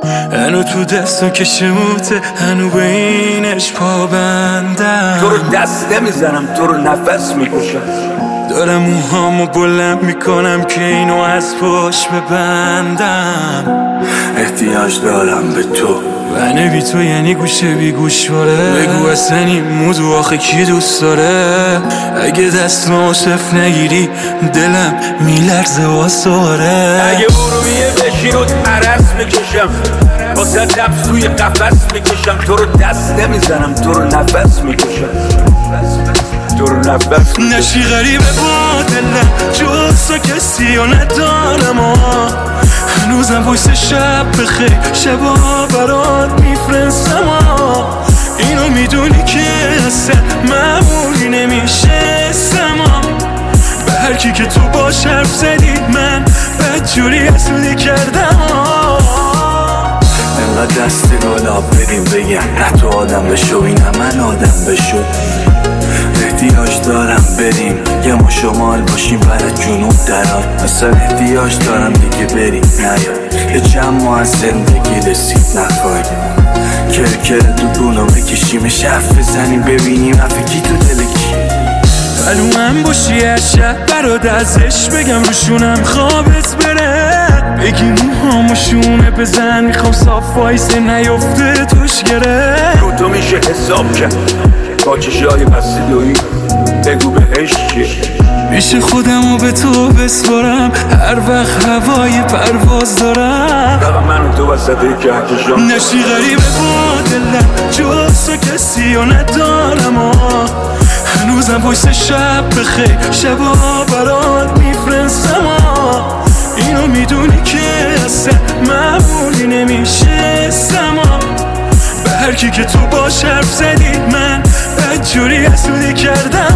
هنو تو دستم که شموته، هنو به اینش پابندم. تو رو دست نمیزنم، تو رو نفس میکشم. دارم موهامو بلند میکنم که اینو از پشت ببندم. احتیاج دارم به تو، بنه بی تو یعنی گوشه بی گوشواره. بگو اصلا این موضوع آخه کی دوست داره؟ اگه دستمو صف نگیری دلم میلرزه واساره. اگه ارومیه بشی رو عرص میکشم، واسه نفس توی قفس میکشم. تو رو دست نمیزنم، تو رو نفس میکشم. تو رو نفس میکشم. نشی غریبه با دلم، جز تو کسی رو ندارم. هنوزم وایس شب بخیر، شبا برات میفرستم. اینو میدونی که اصلا معمولی نمیشستم. به هر کی که تو باش حرف زدی من بدجوری حسودی کردم. انقدر دست گلاب بدیم بگم نه تو آدم بشو، اینم من آدم بشو. احتیاج دارم بریم یه ما شمال باشیم برای جنوب درار. اصلا احتیاج دارم دیگه بریم نیار، یه چند ماه از زندگی رسید نخواهیم. کرکر تو گونو بکشیم، شف بزنیم ببینیم افکی تو دلکی. بلو من باشی هر شب برات ازش بگم، روشونم خوابت بره. بگی موهامو شونه بزن، میخوام صاف وایسه نیفته توش گره. رو تو میشه حساب کرد با چشای بسته دویی، بگو بهش چیه. میشه خودمو به تو بسپارم هر وقت هوای پرواز دارم. فقط من و تو وسط کهکشان. نشی غریبه با دلم، جز تو کسی رو ندارم. هنوزم وایس شب بخیر، شبا برات میفرستم. اینو میدونی که اصلا معمولی نمیشستم. به هر کی که تو باش حرف زدی من بدجوری حسودی کردم.